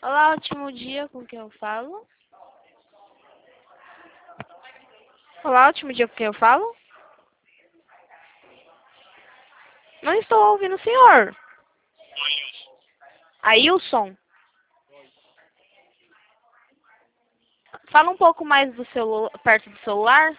Olá, ótimo dia, com quem eu falo? Olá, ótimo dia, com quem eu falo? Não estou ouvindo o senhor. Ailson? Fala um pouco mais perto do celular.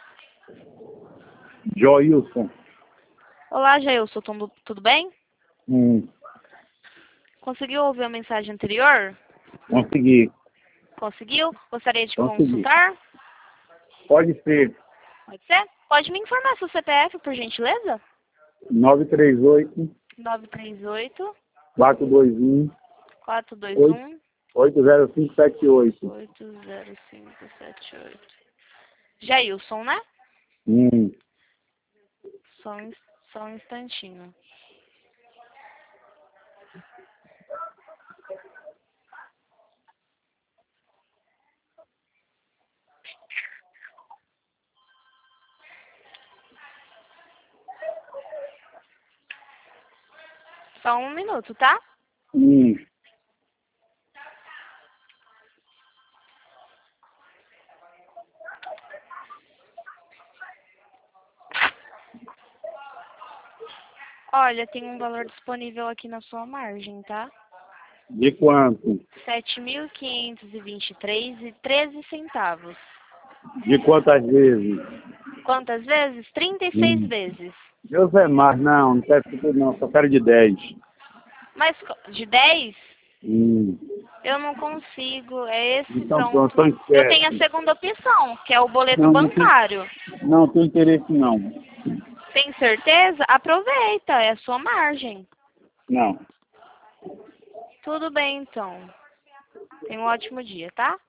Joilson. Olá, Jailson, tudo bem? Hum, Conseguiu ouvir a mensagem anterior? consegui. Conseguiu? Gostaria de Consegui. consultar? Pode ser. Pode ser? Pode me informar seu CPF, por gentileza? 938 938 421 421 80578. 80578. Jailson, né? Hum, Só um instantinho. Só um minuto, tá? hum. Olha, tem um valor disponível aqui na sua margem, tá? De quanto? 7.523,13 centavos. De quantas vezes? Quantas vezes? 36 vezes. Deus é mais, não quero tudo não, só quero de 10. Mas de 10, Hum. eu não consigo. É esse Então pronto. pronto, Eu tenho a segunda opção, que é o boleto não tem, bancário. não tenho interesse não. Tem certeza? Aproveita, é a sua margem. Não. Tudo bem, então. Tenha um ótimo dia, tá?